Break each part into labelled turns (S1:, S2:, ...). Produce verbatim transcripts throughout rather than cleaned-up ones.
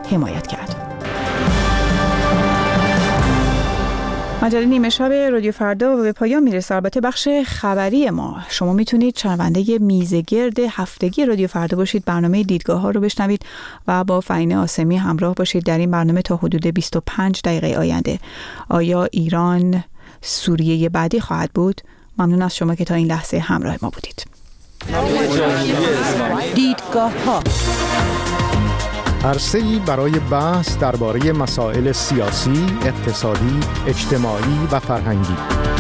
S1: حمایت کرد. مجله نیمه شب رادیو فردا و به پایان میرسه. البته بخش خبری ما. شما میتونید شنونده میزگرد هفتگی رادیو فردا باشید، برنامه دیدگاه ها رو بشنوید و با فهینه آسمی همراه باشید در این برنامه تا حدود بیست و پنج دقیقه آینده. آیا ایران سوریه بعدی خواهد بود؟ ممنون از شما که تا این لحظه همراه ما بودید.
S2: دیدگاه ها
S3: عرصه‌ای برای بحث درباره مسائل سیاسی، اقتصادی، اجتماعی و فرهنگی.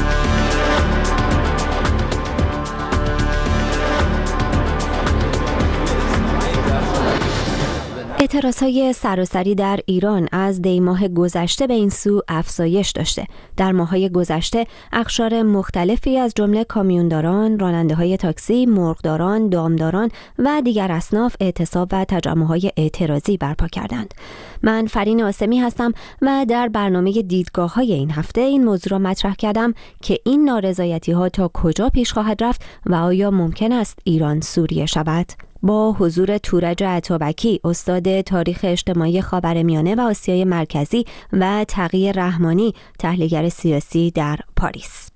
S4: اعتراضهای سراسری در ایران از دی ماه گذشته به این سو افزایش داشته. در ماه‌های گذشته اقشار مختلفی از جمله کامیونداران، راننده‌های تاکسی، مرغداران، دامداران و دیگر اصناف اعتصاب و تجمع‌های اعتراضی برپا کردند. من فرین آسمی هستم و در برنامه دیدگاه‌های این هفته این موضوع را مطرح کردم که این نارضایتی‌ها تا کجا پیش خواهد رفت و آیا ممکن است ایران سوریه شود؟ با حضور تورج عطابکی، استاد تاریخ اجتماعی خاورمیانه و آسیای مرکزی و تقی رحمانی، تحلیلگر سیاسی در پاریس.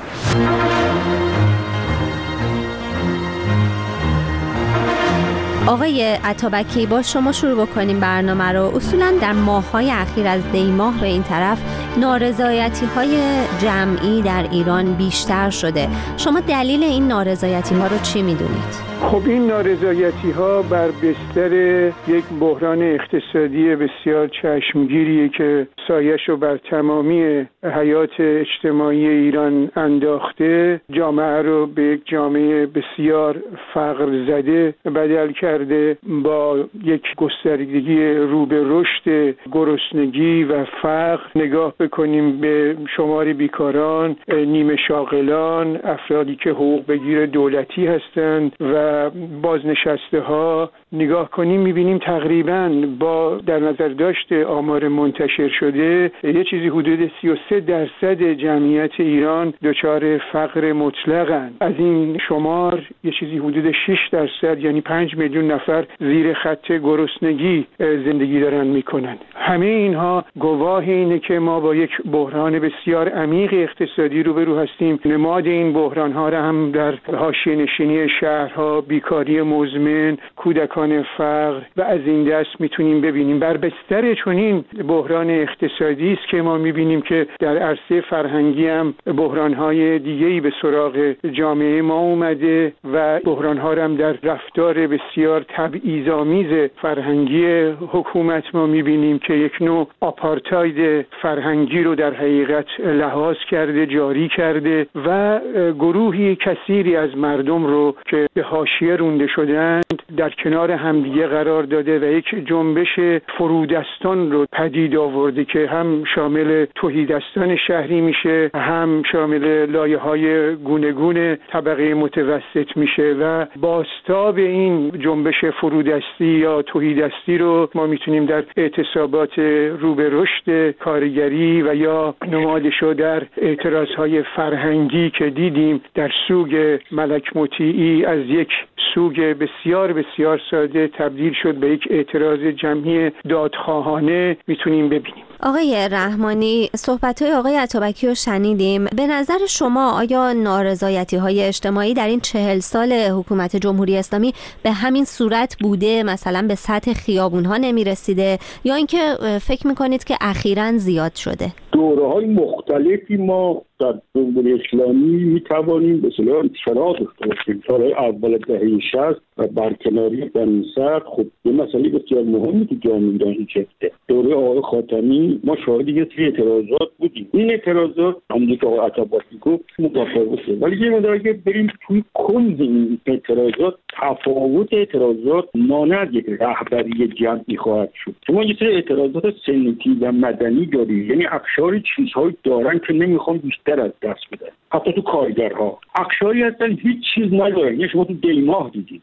S4: آقای عطابکی، با شما شروع بکنیم برنامه رو. اصولاً در ماه‌های اخیر از دی ماه به این طرف نارضایتی‌های جمعی در ایران بیشتر شده. شما دلیل این نارضایتی‌ها رو چی می‌دونید؟
S5: خب این نارضایتی‌ها بر بستر یک بحران اقتصادی بسیار چشمگیریه که سایش رو بر تمامی حیات اجتماعی ایران انداخته، جامعه رو به یک جامعه بسیار فقر زده بدل کرده، با یک گستردگی رو به رشد گرسنگی و فقر. نگاه بکنیم به شمار بیکاران، نیمه شاغلان، افرادی که حقوق بگیر دولتی هستند و بازنشسته ها نگاه کنیم میبینیم تقریباً با در نظر داشت آمار منتشر شده یه چیزی حدود سی و سه درصد جمعیت ایران دچار فقر مطلقن. از این شمار یه چیزی حدود شش درصد یعنی پنج میلیون نفر زیر خط گرسنگی زندگی دارن میکنن. همه اینها گواه اینه که ما با یک بحران بسیار عمیق اقتصادی روبرو هستیم. نماد این بحران ها را هم در حاشیه نشینی شهرها، بیکاری مزمن، کودکان فقر و از این دست میتونیم ببینیم. بر بستر چنین بحران اقتصادی است که ما میبینیم که در عرصه فرهنگی هم بحران‌های دیگه‌ای به سراغ جامعه ما اومده و بحران‌ها هم در رفتار بسیار تبعیض‌آمیز فرهنگی حکومت ما میبینیم که یک نوع آپارتاید فرهنگی رو در حقیقت لحاظ کرده، جاری کرده و گروهی کثیری از مردم رو که به حاشیه رونده شدند در کنار همدیگه قرار داده و یک جنبش فرودستان رو پدید آورده که هم شامل تهیدستان شهری میشه، هم شامل لایه‌های گوناگون طبقه متوسط میشه و بازتاب این جنبش فرودستی یا تهیدستی رو ما میتونیم در اعتصابات رو به رشد کارگری و یا نمادشو در اعتراضهای فرهنگی که دیدیم در سوگ ملک مطیعی از یک سوگ بسیار بسیار ساده تبدیل شد به یک اعتراض جمعی دادخواهانه میتونیم ببینیم.
S4: آقای رحمانی، صحبت‌های آقای عطابکی رو شنیدیم. به نظر شما آیا نارضایتی‌های اجتماعی در این چهل سال حکومت جمهوری اسلامی به همین صورت بوده، مثلا به سطح خیابون‌ها نمی‌رسیده، یا اینکه فکر می‌کنید که اخیراً زیاد شده؟
S6: دوره‌های مختلفی ما در جمهوری اسلامی می‌توانیم به اصطلاح انتشارات داشتیم. سال اول دهه شصت و برکناری بنی‌صدر خب یه مسئله بسیار مهمی تو جامعه ایرانی شده. دوره آقای خاتمی ما شاهد یه سری اعتراضات بودیم. این اعتراضات همونجوری که آقای عطابکی گفت متفاوته، ولی یه مقدار اگه بریم توی کنز این اعتراضات، تفاوت اعتراضات مانند یک رهبری جمعی خواهد شد. شما یه سری اعتراضات سنتی و مدنی دارید، یعنی اقشاری چیزهایی دارن که نمیخوان بیشتر از دست بدن. حتی تو کارگرها اقشاری هستن هیچ چیز ندارن. یعنی شما تو دی ماه دیدید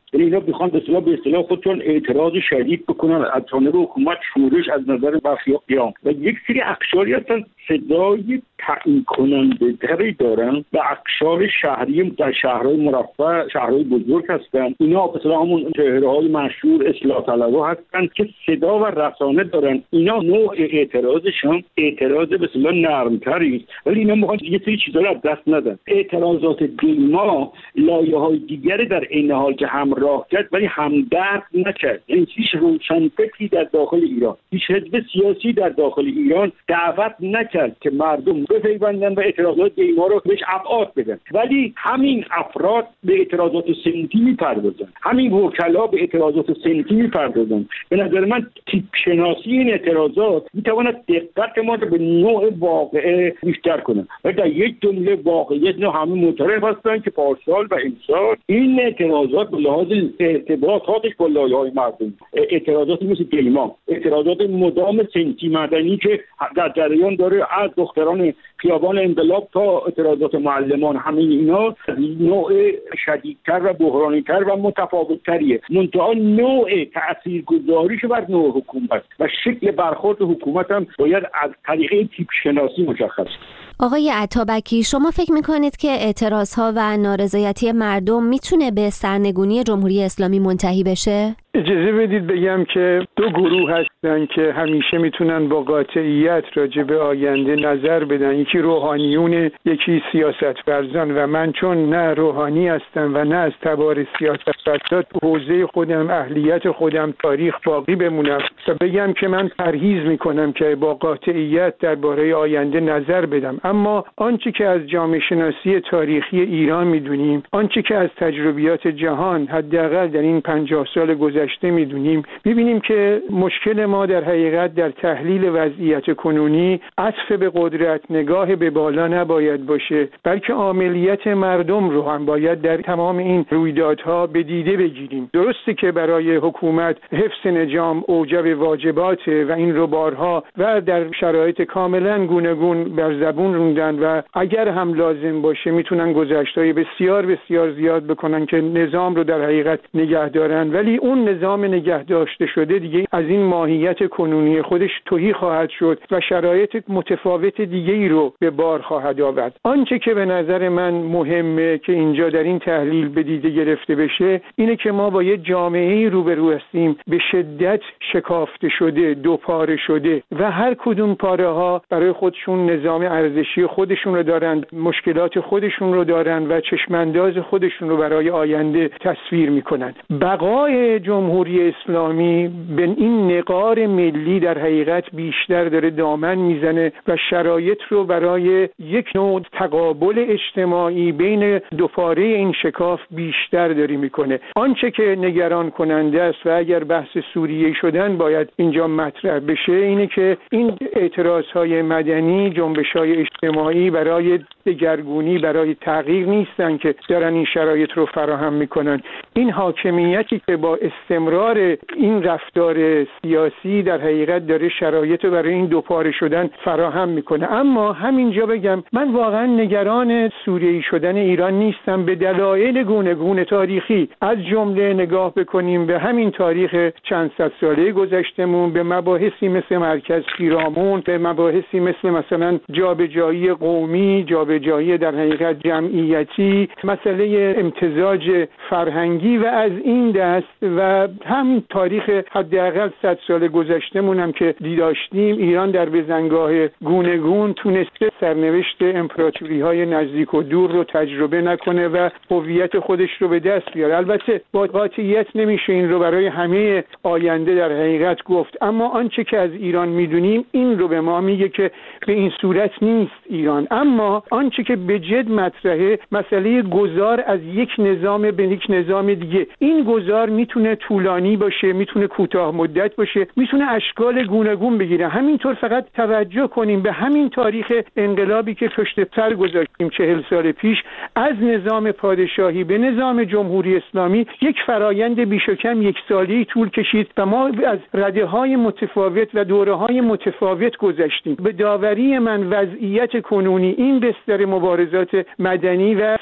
S6: یعنی اینا میخوان به اصطلاح به اصطلاح خودشون اعتراض شدید بکنن از جانب حکومت، شورش از نظر برخی قیام و یک سری اقشاری هستن صدای تعیین کننده تری دارن و اقشار شهری در شهرهای مرفه، شهرهای بزرگ هستن. اینا به اصطلاح همون چهره‌های مشهور اصلاح طلبها هستن که صدا و رسانه دارن. اینا نوع اعتراضشون اعتراض به اصطلاح نرمتری، ولی اینا میخوان یه سری چیزا رو از دست ندن. اعتراضات دیما لایه‌های دیگری در این حال که همراه کرد ولی همدرد نکرد. یعنی هیچ روشنفکری در داخل ایران، هیچ حزب سیاسی در داخل ایران دعوت نکرد که مردم بپیوندن و اعتراضات دیما رو بهش ابعاد بدن، ولی همین افراد به اعتراضات صنفی میپردازن، همین وکلا به اعتراضات صنفی میپردازن. به نظر من تیپ شناسی این اعتراضات میتواند دقت ما رو به نوع واقعه بیشتر کنه و در یک جمله واقعیت نه همه معترف هستن که پارسال و امسال این اعتراضات به لحاظ ارتباطاتش با لایه‌های مردم، اعتراضاتی مثل دیما، اعتراضات مدام صنفی مدنی که در جریان داره از دختران خیابان انقلاب تا اعتراضات معلمان، همه اینا نوع شدیدتر و بحرانی‌تر و متفاوت‌تریه. منتها نوع تاثیرگذاریش بر نوع حکومت و شکل برخورد حکومت هم باید از طریق تیپ شناسی مشخص.
S4: آقای عطابکی، شما فکر میکنید که اعتراضها و نارضایتی مردم میتونه به سرنگونی جمهوری اسلامی منتهی بشه؟
S5: اجازه بدید بگم که دو گروه هستن که همیشه میتونن با قاطعیت راجع به آینده نظر بدن، یکی روحانیون، یکی سیاست‌ورزان و من چون نه روحانی هستم و نه از تبار سیاست‌ورزان تو حوزه خودم، اهلیت خودم، تاریخ باقی بمونم و بگم که من پرهیز میکنم که با قاطعیت درباره آینده نظر بدم. اما آنچه که از جامعه شناسی تاریخی ایران میدونیم، آنچه که از تجربیات جهان حداقل در این پنجاه سال گذشته میدونیم، میبینیم که مشکل ما در حقیقت در تحلیل وضعیت کنونی عطف به قدرت، نگاه به بالا نباید باشه، بلکه عاملیت مردم رو هم باید در تمام این رویدادها به دیده بگیریم. درسته که برای حکومت حفظ نظام اوجب واجباته و این رو بارها و در شرایط کاملا گوناگون بر زبون روندن و اگر هم لازم باشه میتونن گذشته‌های بسیار بسیار زیاد بکنن که نظام رو در حقیقت نگه دارن، ولی اون نظام نگه داشته شده دیگه از این ماهیت کنونی خودش تهی خواهد شد و شرایط متفاوت دیگه ای رو به بار خواهد آورد. آنچه که به نظر من مهمه که اینجا در این تحلیل به دیده گرفته بشه اینه که ما با یه جامعه‌ای روبرو هستیم به شدت شکافته شده، دوپاره شده و هر کدوم پاره ها برای خودشون نظام ارزشی خودشون رو دارن، مشکلات خودشون رو دارن و چشمانداز خودشون رو برای آینده تصویر میکنن. بقای جمهوری اسلامی به این نقار ملی در حقیقت بیشتر داره دامن میزنه و شرایط رو برای یک نوع تقابل اجتماعی بین دوپاره این شکاف بیشتر داری میکنه. آنچه که نگران کننده است و اگر بحث سوریه شدن باید اینجا مطرح بشه اینه که این اعتراضهای مدنی، جنبش‌های اجتماعی برای دگرگونی، برای تغییر نیستن که دارن این شرایط رو فراهم میکنن. این حاکمیتی که با استمرار این رفتار سیاسی در حقیقت داره شرایط رو برای این دوپاره شدن فراهم میکنه. اما همینجا بگم من واقعا نگران سوریه‌ای شدن ایران نیستم به دلایل گوناگون تاریخی. از جمله نگاه بکنیم به همین تاریخ چند صد ساله گذشتمون، به مباحثی مثل مرکز پیرامون، به مباحثی مثل مثلا جابجایی قومی، جابجایی در حقیقت جمعیتی، مسئله امتزاج فرهنگی و از این دست و هم تاریخ حداقل صد سال گذشتمون هم که دیداشتیم. ایران در بزنگاه گوناگون تونسته سرنوشت امپراتوری‌های نزدیک و دور رو تجربه نکنه و هویت خودش رو به دست بیاره. البته با قاطعیت نمیشه این رو برای همه آینده در حقیقت گفت، اما آنچه که از ایران میدونیم این رو به ما میگه که به این صورت نیست ایران. اما آنچه که به جد مطرحه مسئله گذار از یک نظام به یک نظام دیگه. این گذار میتونه طولانی باشه، میتونه کوتاه مدت باشه، میتونه اشکال گوناگون بگیره. همینطور فقط توجه کنیم به همین تاریخ انقلابی که پشت سر گذاشتیم چهل سال پیش، از نظام پادشاهی به نظام جمهوری اسلامی یک فرایند بیش و کم یک سالی طول کشید و ما از رده‌های متفاوت و دوره‌های متفاوت گذشتیم. به داوری من وضعیت کنونی این بستر مبارزات مدنی و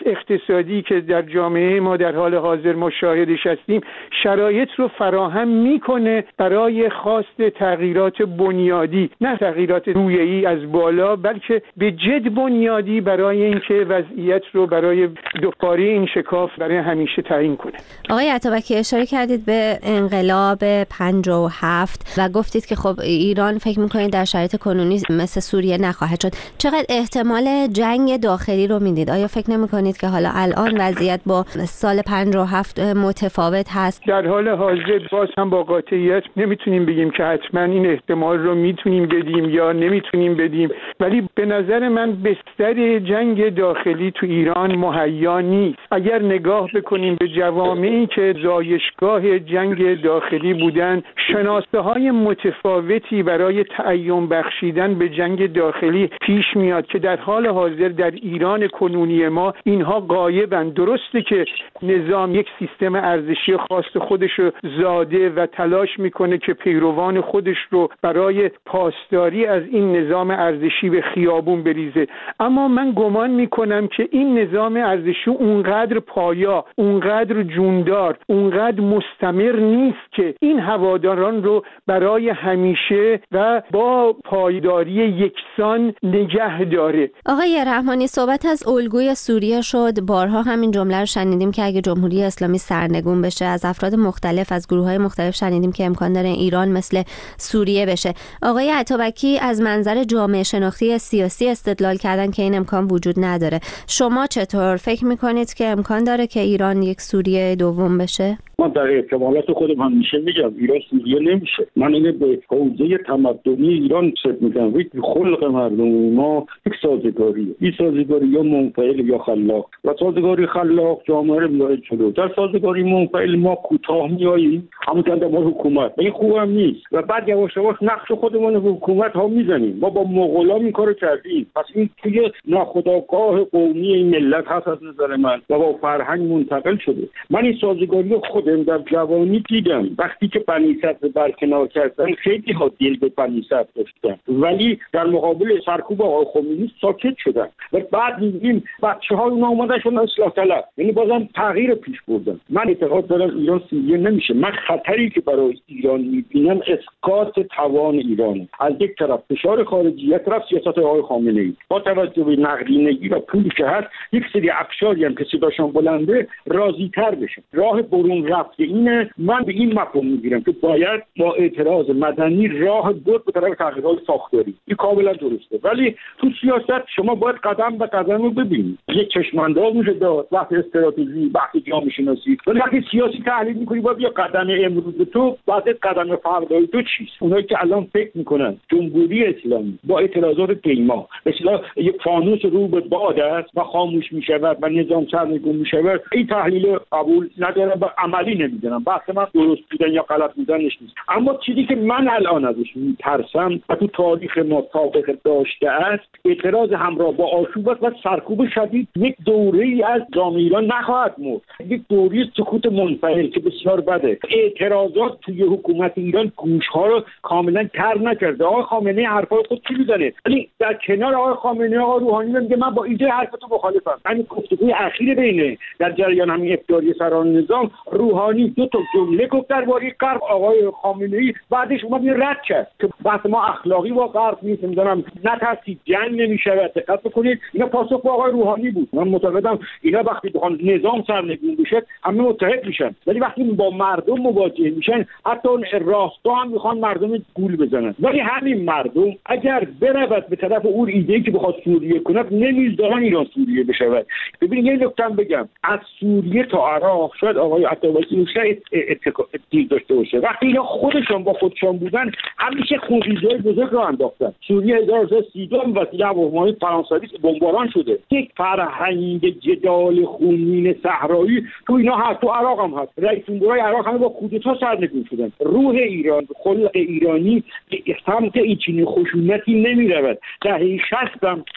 S5: اقتصادی که در جامعه ما در حال حاضر مشاهدش هستیم شرایط رو فراهم میکنه برای خواست تغییرات بنیادی، نه تغییرات رویه‌ای از بالا، بلکه به جد بنیادی برای اینکه وضعیت رو برای دوباره این شکاف برای همیشه تعیین کنه.
S4: آقای عطابکی اشاره کردید به انقلاب پنجاه و هفت و گفتید که خب ایران فکر میکنید در شرایط کنونی مثل سوریه نخواهد شد. چقدر احتمال جنگ داخلی رو میدید؟ آیا فکر نمیکنید که حالا الان وضعیت با سال پنجاه و هفت متفاوت هست؟
S5: در حال حاضر باز هم با قاطعیت نمیتونیم بگیم که حتما این احتمال رو میتونیم بدیم یا نمیتونیم بدیم، ولی به نظر من بستر جنگ داخلی تو ایران مهیا نیست. اگر نگاه بکنیم به جوامعی که زایشگاه جنگ داخلی بودن، شناسه های متفاوتی برای تعیین بخشیدن به جنگ داخلی پیش میاد که در حال حاضر در ایران کنونی ما اینها غایبند. درسته که نظام یک سیستم ارزشی خاص خودش رو زاده و تلاش میکنه که پیروان خودش رو برای پاسداری از این نظام ارزشی به خیابون بریزه، اما من گمان میکنم که این نظام ارزشی اونقدر پایا، اونقدر جوندار، اونقدر مستمر نیست که این هواداران رو برای همیشه و با پایداری یکسان نگه داره.
S4: آقای رحمانی، صحبت از الگوی سوریه شد. بارها همین جمله رو شنیدیم که اگه جمهوری اسلامی سرنگون بشه، از افراد مختلف از گروه‌های مختلف شنیدیم که امکان داره ایران مثل سوریه بشه. آقای عطابکی از منظر جامعه شناختی سیاسی استدلال کردن که این امکان وجود نداره. شما چطور فکر میکنید که امکان داره که ایران یک سوریه دوم بشه؟
S6: من در احتمالات خودم همیشه میگم ایران سوریه نمیشه. من اینه به حوزه تمدنی ایران فکر میکنم. یک خلق مردم ما یک سازگاریه. این سازگاری یا منفعل یا خلاق و سازگاری خلاق جامعه رو میاره جلو. در سازگاری منفعل ما کوتاه میاییم، همونطور در ما حکومت این خوبم نیست و بعد یواش یواش نقش خودمون رو حکومت ها میزنیم. ما با مغولان این کارو کردیم، پس این توی ناخودآگاه قومی این ملت هست از نظر من و با فرهنگ منتقل شده. من این سازگاری خودم در جوانی دیدم. وقتی که بنی صدر برکنار کردن خیلی ها دل به بنی صدر داشتن، ولی در مقابل سرکوب آقای خمینی ساکت شدن و بعد می‌بینیم بچه‌ها اونا اومدن شدن اصلاح طلب، یعنی بازم تغییر پیش بردن. من اعتقاد دارم ایران سوریه نمیشه. من خطری که برای ایران می‌بینم اسقاط توان ایران. از یک طرف فشار خارجی، یک طرف سیاست آقای خامنه‌ای. با توجه به نقدینگی و پولی که هست، یک سری افشاری هم که صداشون بلنده راضی‌تر بشن. راه برون رفت اینه. من به این مفهوم میگیرم که باید با اعتراض مدنی راه بود به طرف تغییرات ساختاری. این کاملا درسته، ولی تو سیاست شما باید قدم به قدم رو ببینید. یک چشمانداز میشه داد وقت استراتژی، وقت جامعه شناسی، ولی وقتی سیاسی تحلیل میکنی باید یا قدم امروز تو بعد قدم فردای تو چیست. اونایی که الان فکر میکنن جمهوری اسلامی با اعتراضات دیما مثلا یک فانوس رو به باد است و خاموش میشود و نظام سرنگون میشود، این تحلیل قبول ندارم و عملی نمیدونم. بحث من درست بودن یا غلط بودنش نیست، اما چیزی که من الان ازش میترسم و تو تاریخ ما سابقه داشته است، اعتراض همراه با آشوب و سرکوب شدید. یک دوره‌ای از جامعه ایران نخواهد مرد، یک دوره سکوت منفعل که بسیار بده. اعتراضات توی حکومت ایران گوش‌ها رو کاملا تر نکرده. آقای خامنه‌ای حرفای خود چی میزنه، ولی در کنار آقای خامنه‌ای آقای روحانی میگه من با ایده حرفتو مخالفم. همین گفتگوی اخیر بینه در جریان همین افطاری سران نظام، روحانی دو تا جمله گفت درباره غرب، آقای خامنه‌ای بعدش اومد رد کرد که بحث ما اخلاقی با غرب نیست، میدونم نترسید جنگ نمیشود. دقت بکنید اینا پاسخ با آقای روحانی بود. من معتقدم اینا وقتی بخوان نظام سرنگون بشه همه متحد میشن، ولی وقتی با مردم مواجه میشن حتی اون راستا هم میخوان مردم گول بزنن. ولی همین مردم اگر برود به طرف اون ایده‌ای که بخواد سوریه کنه، نمیذارن ایران سوریه بشه. ببینید یه نکته بگم، از سوریه تا عراق شاید آقای عطابکی شاید اتفاقی داشته باشه. وقتی اینا خودشون با خودشون بودن همیشه خونریزی‌های بزرگ رو انداختن. سوریه هزار و سیصد و سی دو وقتی هواپیمای فرانسوی بمباران شده، یک فرهنگ جدال خونین صحرایی تو اینا هست، تو عراق هم هست. رئیس جمهورای عراق هم با کودتا سرنگون شدن. روح ایران، خلق ایرانی به سمت این چنین خشونتی نمیرود. دهه شصت هم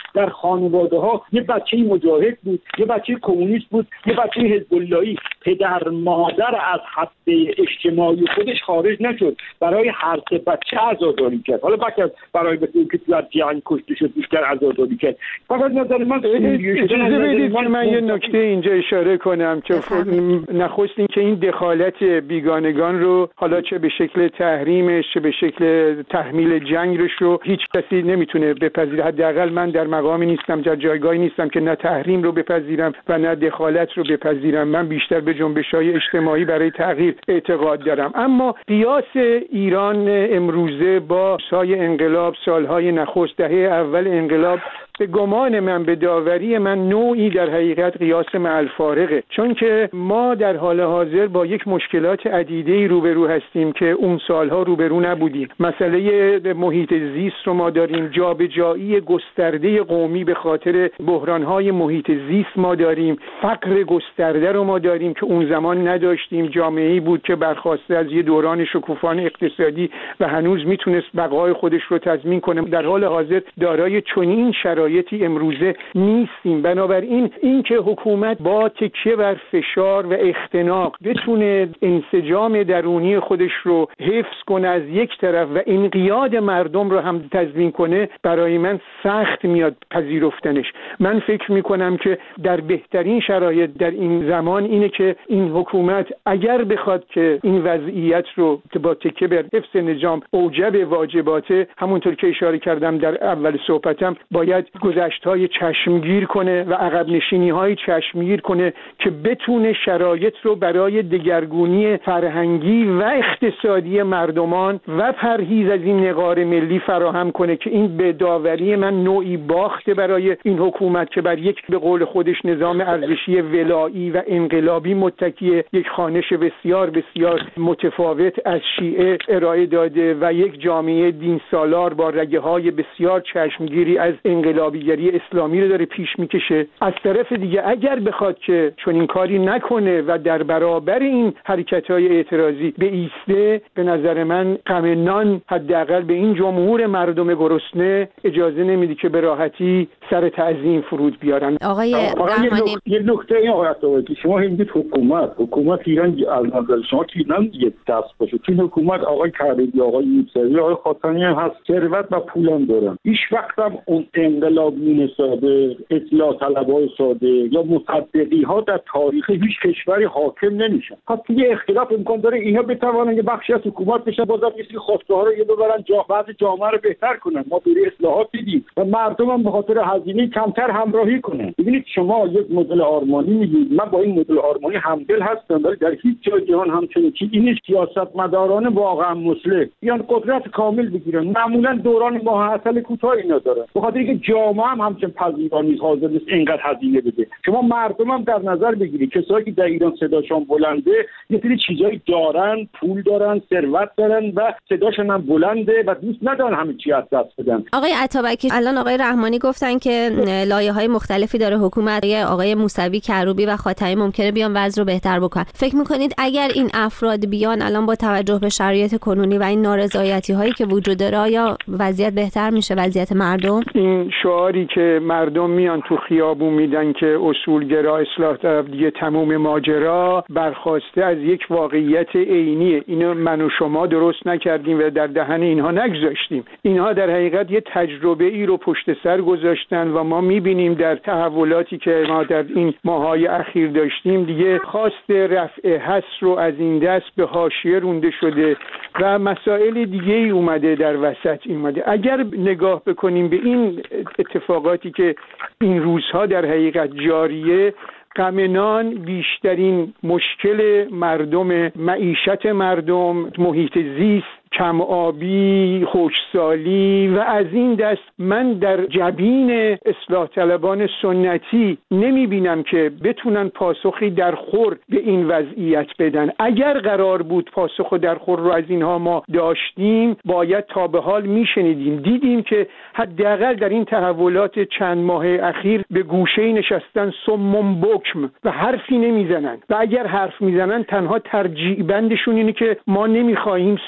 S6: در خانواده ها یه بچه مجاهد بود، یه بچه کمونیست بود، یه بچه حزب اللهی. پدر مادر از حد اجتماعی خودش خارج نشد، برای هر سه بچه عزاداری کرد. حالا بعد برای بچه‌ای که در جنگ کشته شد بیشتر عزاداری کرد. فقط نظر من
S5: اجازه بدید که من یه نکته اینجا اشاره کنم که نخست این که این دخالت بیگانگان رو حالا چه به شکل تحریمش چه به شکل تحمیل جنگش رو هیچ کسی نمیتونه بپذیره. حداقل من در مقامی نیستم، در جایگاهی نیستم که نه تحریم رو بپذیرم و نه دخالت رو بپذیرم. من بیشتر به جنبش‌های اجتماعی برای تغییر اعتقاد دارم. اما قیاس ایران امروزه با سای انقلاب، سالهای نخست، دهه اول انقلاب، به گمان من، به داوری من، نوعی در حقیقت قیاس مع الفارقه، چون که ما در حال حاضر با یک مشکلات عدیده‌ای روبرو هستیم که اون سالها روبرو نبودیم. مسئله محیط زیست رو ما داریم، جابجایی گسترده قومی به خاطر بحران‌های محیط زیست ما داریم، فقر گسترده رو ما داریم که اون زمان نداشتیم. جامعه‌ای بود که برخواسته از یه دوران شکوفان اقتصادی و هنوز میتونست بقای خودش رو تضمین کنه. در حال حاضر دارای چنین شرایطی امروزه نیستیم. بنابراین این که حکومت با تکیه بر فشار و اختناق بتونه انسجام درونی خودش رو حفظ کنه از یک طرف و انقیاد مردم رو هم تضمین کنه، برای من سخت میاد پذیرفتنش. من فکر میکنم که در بهترین شرایط در این زمان اینه که این حکومت اگر بخواد که این وضعیت رو با تکیه بر حفظ نظام اوجب واجباته، همونطور که اشاره کردم در اول صحبتم، باید گذشت‌های چشمگیر کنه و عقب نشینی‌های چشمگیر کنه که بتونه شرایط رو برای دگرگونی فرهنگی و اقتصادی مردمان و پرهیز از این نقار ملی فراهم کنه که این به داوری من نوعی باخته برای این حکومت که بر یک به قول خودش نظام ارزشی ولایی و انقلابی متکی، یک خوانش بسیار بسیار متفاوت از شیعه ارائه داده و یک جامعه دین سالار با رگه‌های بسیار چشمگیری از انقلابیگری اسلامی رو داره پیش میکشه. از طرف دیگه اگر بخواد که چون این کاری نکنه و در برابر این حرکت‌های اعتراضی بایسته، به نظر من غم نان حداقل به این جمهور مردم گرسنه اجازه نمیده که به راحتی سر تعظیم فرود بیارن.
S4: آقای رحمانی،
S6: یه نکته این آقای عطاوایی، شما هم میگید حکومت حکومت ایران از نظر شما که نمیگه دست باشه، چون حکومت آقای کریمی، آقای موسوی، آقای خاتمی هم هست، ثروت و پولم دارن. هیچ وقت هم اون انقلابیون ساده، اصلاح طلبای ساده یا مصدقی ها در تاریخ هیچ کشوری حاکم نمیشن. حتی یه اختلاف امکان داره اینا بتوانن یه بخشی از حکومت بشن، بازم یه سری خواسته ها رو یه ببرن جا بعض جامعه رو بهتر کنن. ما برای اصلاحات دیدیم و مردم هم به خاطر هزینه کمتر همراهی کنن. ببینید شما یک مدل آرمانی میگید، من با این مدل آرمانی همدل هستم، ولی در هیچ جای جهان همچنین چیزی نیست. سیاستمداران واقعا مصلح بیان قدرت کامل بگیرن، معمولا دوران ماه عسل کوتاه اینا داره، به خاطر اینکه جامعه هم همچنین پذیرا نیست، حاضر نیست اینقدر هزینه بده. شما مردم هم در نظر بگیرید، کسایی که در ایران صداشون بلنده یه سری چیزایی دارن، پول دارن، ثروت دارن و صداشون هم بلنده و دوست ندارن همه چی از دست بدن.
S4: آقای عطابکی، الان آقای رحمانی گفتن که لایه‌های مختلفی داره حکومت، آقای موسوی، کروبی و خاتمی ممکنه بیان وضع رو بهتر بکنن. فکر می‌کنید اگر این افراد بیان الان با توجه به شرایط کنونی و این نارضایتی‌هایی که وجود داره، آیا وضعیت بهتر میشه، وضعیت مردم؟
S5: این شعاری که مردم میان تو خیابون میدن که اصولگرا، اصلاح طلب، دیگه تموم ماجرا، برخواسته از یک واقعیت عینیه. اینو من و شما درست نکردیم و در دهن اینها نگذاشتیم. اینها در حقیقت یه تجربه ای رو پشت سر گذاشتن و ما میبینیم در تحولاتی که ما در این ماهای اخیر داشتیم، دیگه خواست رفع حصر رو از این دست به حاشیه رونده شده و مسائل دیگه ای اومده در وسط اومده. اگر نگاه بکنیم به این اتفاقاتی که این روزها در حقیقت جاریه، غم نان بیشترین مشکل مردم، معیشت مردم، محیط زیست، کم آبی، خشکسالی و از این دست، من در جبین اصلاح طلبان سنتی نمی بینم که بتونن پاسخی در خور به این وضعیت بدن. اگر قرار بود پاسخ در خور رو از اینها ما داشتیم، باید تا به حال می شنیدیم. دیدیم که حداقل در این تحولات چند ماه اخیر به گوشه نشستن صم بکم و حرفی نمی زنن و اگر حرف می زنن تنها ترجیع بندشون اینه که ما نمی خواهیم سوریه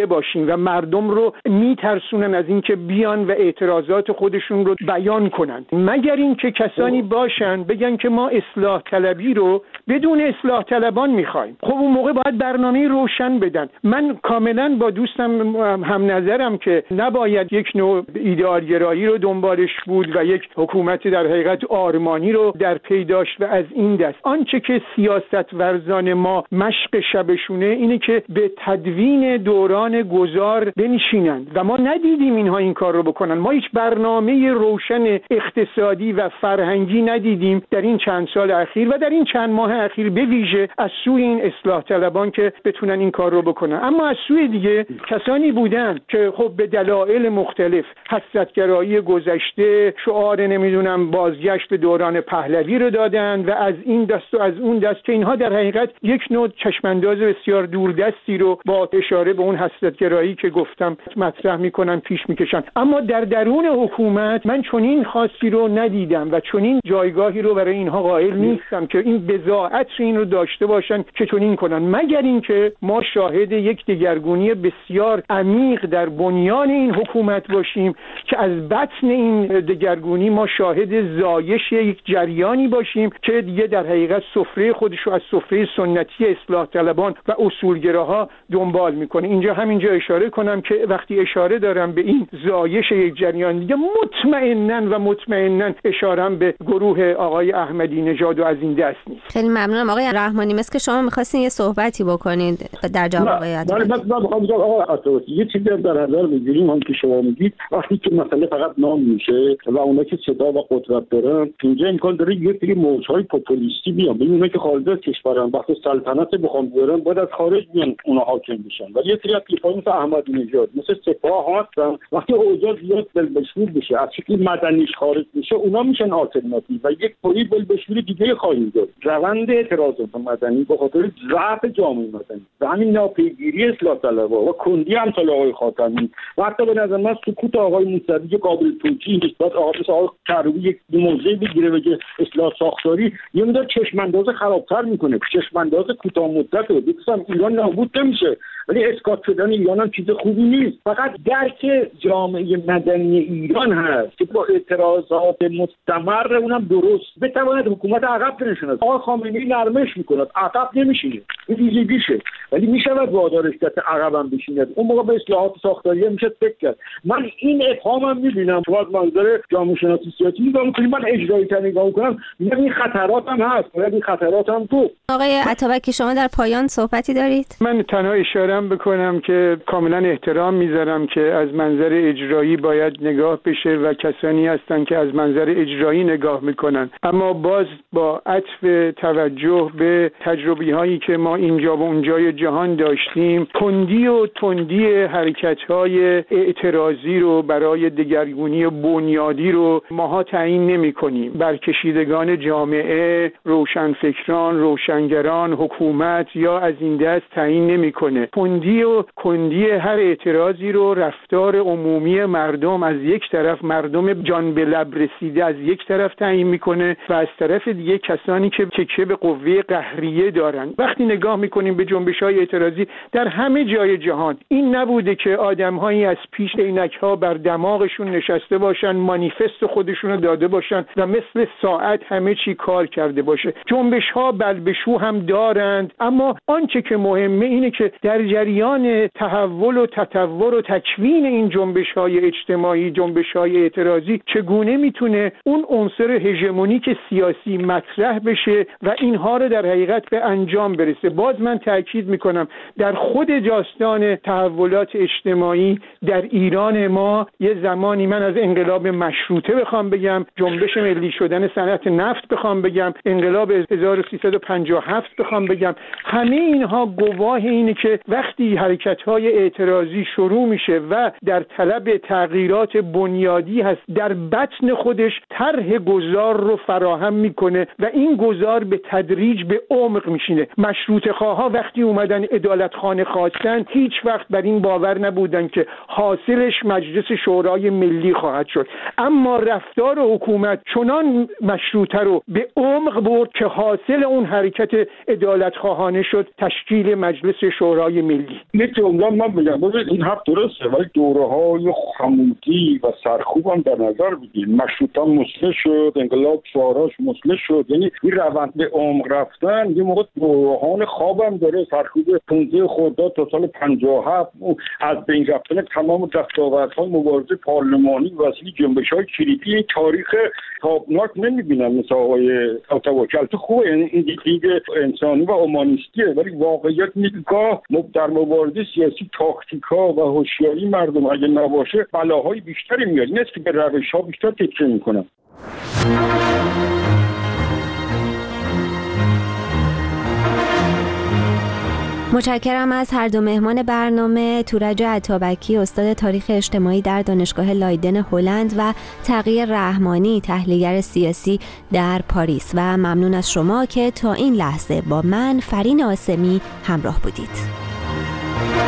S5: باشیم و مردم رو میترسونن از اینکه بیان و اعتراضات خودشون رو بیان کنند، مگر اینکه کسانی باشن بگن که ما اصلاح طلبی رو بدون اصلاح طلبان میخوایم. خب اون موقع باید برنامه روشن بدن. من کاملا با دوستم هم نظرم که نباید یک نوع ایدئالگرایی رو دنبالش بود و یک حکومت در حقیقت آرمانی رو در پی داشت و از این دست. آنچه که سیاست ورزان ما مشق شبشونه اینه که به تدوین دوران گذار بنشینند و ما ندیدیم اینها این کار رو بکنن. ما هیچ برنامه روشن اقتصادی و فرهنگی ندیدیم در این چند سال اخیر و در این چند ماه اخیر، به ویژه از سوی این اصلاح طلبان که بتونن این کار رو بکنن. اما از سوی دیگه کسانی بودن که خب به دلایل مختلف، حسرتگرایی گذشته، شعار نمیدونم بازگشت به دوران پهلوی رو دادن و از این دست و از اون دست، که اینها در حقیقت یک نوع چشمانداز بسیار دوردستی رو با اشاره به اون حسرتگرایی که گفتم مطرح میکنن پیش میکشن. اما در درون حکومت من چنین خاصی رو ندیدم و چنین جایگاهی رو برای اینها قائل نیستم که این بضاعت این رو داشته باشن که چنین کنن، مگر اینکه ما شاهد یک دگرگونی بسیار عمیق در بنیان این حکومت باشیم که از بطن این دگرگونی ما شاهد زایش یک جریانی باشیم که دیگه در حقیقت سفره خودش رو از سفره سنتی اصلاح طلبان و اصولگراها دنبال میکنه. اینجا همینجا اشاره کنم که وقتی اشاره دارم به این زایش یک جریان دیگه، مطمئناً و مطمئناً اشارم به گروه آقای احمدی نژاد و از این دست نیست.
S4: خیلی ممنونم آقای رحمانی. مثل که شما می‌خواستین یه صحبتی بکنید در جواب آقای عطابکی.
S6: من من می‌خوام بگم آقای عطابکی یه چیزی در نظر بگیریم، هم که شما میگید وقتی که مسئله فقط نام میشه و اونا که صدا و قدرت دارن، اینجا امکان داره یه سری موج‌های پوپولیستی بیان. ببین اونا که خارج از کشورن وقتی سلطنت بخوام بیارن باید از خارج بیان اونا حاکم بشن. ولی یه سری از کشورها مثل احمدی نژاد، مثل سپاه هستن، وقتی اوضاع زیاد بلبشور بشه، از شکل مدنیش خارج میشه، اونا میشن آلترناتیو و یک پلی بلبشور دیگه خواهیم داشت. روند اعتراضات مدنی به خاطر ضعف جامعه مدنی و همین ناپیگیری اصلاح طلبها و کندی امثال آقای خاتمی و حتی به نظر من سکوت آقای موسوی که قابل توجیه نیست، باید آقای آقای کروبی یک موضع بگیره بگه اصلاح ساختاری یه مقدار چشمانداز خرابتر میکنه، چشمانداز کوتاه مدت رو بگم ایران نابود نمیشه، ولی اسقاط شدن ایران هم چیز خوبی نیست. فقط درک جامعه مدنی ایران هست که با اعتراضات مستمر اونم درست بتواند حکومت عقب بنشیند. آقای خامنه‌ای نرمش میکند، عقب نمیشینه، این ویژگیشه، ولی میشود وادارش که عقب هم بشیند. اون موقع به اصلاحات ساختاری میشه فکر کرد. من این ابهامم میبینم تو از منظر جامعه شناسی سیاسی نگاه میکنم، من اجرایی تا نگاه میکنم میگم این خطرات هم هست، باید این خطرات هم تو.
S4: آقای عطابکی شما در پایان صحبتی دارید؟
S5: من تنها اشاره‌ام بکنم که کاملا احترام میذارم که از منظر اجرایی باید نگاه بشه و کسانی هستن که از منظر اجرایی نگاه میکنن، اما باز با عطف توجه به تجربی هایی که ما اینجا و اونجای جهان داشتیم، کندی و تندی حرکت های اعتراضی رو برای دگرگونی بنیادی رو ماها تعیین نمی کنیم. برکشیدگان جامعه، روشنفکران، روشنگران، حکومت یا از این دست تعیین نمی کنه. کندی و کندی هر اعتراضی رو رفتار عمومی مردم، از یک طرف مردم جان به لب رسیده از یک طرف تعیین میکنه و از طرف دیگه کسانی که تکیه به قوه قهریه دارن. وقتی نگاه میکنیم به جنبش‌های اعتراضی در همه جای جهان، این نبوده که آدم‌هایی از پیش عینک‌ها بر دماغشون نشسته باشن، مانیفست خودشون رو داده باشن و مثل ساعت همه چی کار کرده باشه. جنبش‌ها بلبشو هم دارند، اما آنچه که مهمه اینه که در جریان تحول و تطور و تکوین این جنبش‌های اجتماعی، جنبش‌های اعتراضی، چگونه میتونه اون عنصر هژمونیک سیاسی مطرح بشه و اینها رو در حقیقت به انجام برسه. باز من تاکید میکنم در خود داستان تحولات اجتماعی در ایران ما یه زمانی، من از انقلاب مشروطه بخوام بگم، جنبش ملی شدن صنعت نفت بخوام بگم، انقلاب هزار و سیصد و پنجاه و هفت بخوام بگم، همه اینها گواه اینه که وقتی حرکت‌های اعتراضی شروع میشه و در طلب تغییرات بنیادی هست، در بطن خودش طرح گذار رو فراهم میکنه و این گذار به تدریج به عمق میشینه. مشروطه خواها وقتی اومدن عدالتخانه خواستن، هیچ وقت بر این باور نبودن که حاصلش مجلس شورای ملی خواهد شد، اما رفتار حکومت چنان مشروطه رو به عمق برد که حاصل اون حرکت عدالتخواهانه شد تشکیل مجلس شورای ملی.
S6: یه جمله من بگم، ببین این حرف درسته، ولی دوره‌های خمودی و سرکوب هم در نظر بگیرید. مشروطه مسلح شد، انقلاب فاراش مسلح شد، یعنی این روند به عمق رفتن یه موقع دورهان خواب هم داره. سرکوب پانزده خرداد تا سال پنجاه و هفت از بین رفتن تمام دستاوردهای مبارزه پارلمانی و وسیله جنبش‌های کلیدی تاریخ تابناک نمی‌بینم مثل آقای توکل. تو خوبه این دید انسانی و اومانیستیه، ولی واقعیت نگاه در مبارزه سیاسی تاکتیکا و هوشیاری مردم اگه نباشه بلاهای بیشتری میاد. نیست که به روش‌ها بیشتر تکیه میکنن.
S4: متشکرم از هر دو مهمان برنامه، تورج عطابکی استاد تاریخ اجتماعی در دانشگاه لایدن هلند و تقی رحمانی تحلیلگر سیاسی در پاریس و ممنون از شما که تا این لحظه با من فرین آسمی همراه بودید.